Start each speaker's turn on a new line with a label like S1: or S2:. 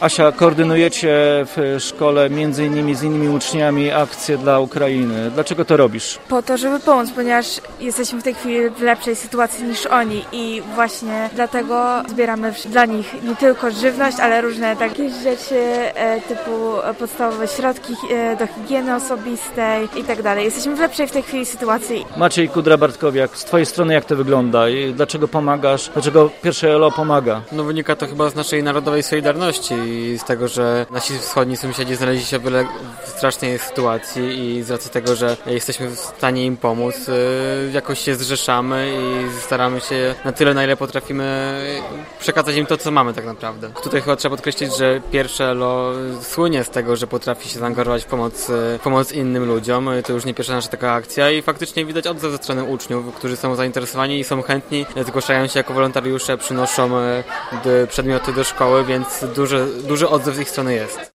S1: Asia, koordynujecie w szkole między innymi z innymi uczniami akcje dla Ukrainy. Dlaczego to robisz?
S2: Po to, żeby pomóc, ponieważ jesteśmy w tej chwili w lepszej sytuacji niż oni i właśnie dlatego zbieramy dla nich nie tylko żywność, ale różne takie rzeczy typu podstawowe środki do higieny osobistej i tak dalej. Jesteśmy w lepszej w tej chwili sytuacji.
S1: Maciej Kudra-Bartkowiak, z twojej strony jak to wygląda i dlaczego pomagasz? Dlaczego pierwsze ELO pomaga?
S3: No wynika to chyba z naszej narodowej solidarności i z tego, że nasi wschodni sąsiedzi znaleźli się w strasznej sytuacji i z racji tego, że jesteśmy w stanie im pomóc, jakoś się zrzeszamy i staramy się na tyle, na ile potrafimy przekazać im to, co mamy tak naprawdę. Tutaj chyba trzeba podkreślić, że pierwsze ELO słynie z tego, że potrafi się zaangażować w pomoc innym ludziom. To już nie pierwsza nasza taka akcja i faktycznie widać odzew ze strony uczniów, którzy są zainteresowani i są chętni, zgłaszają się jako wolontariusze, przynoszą przedmioty do szkoły, więc duży odzew z ich strony jest.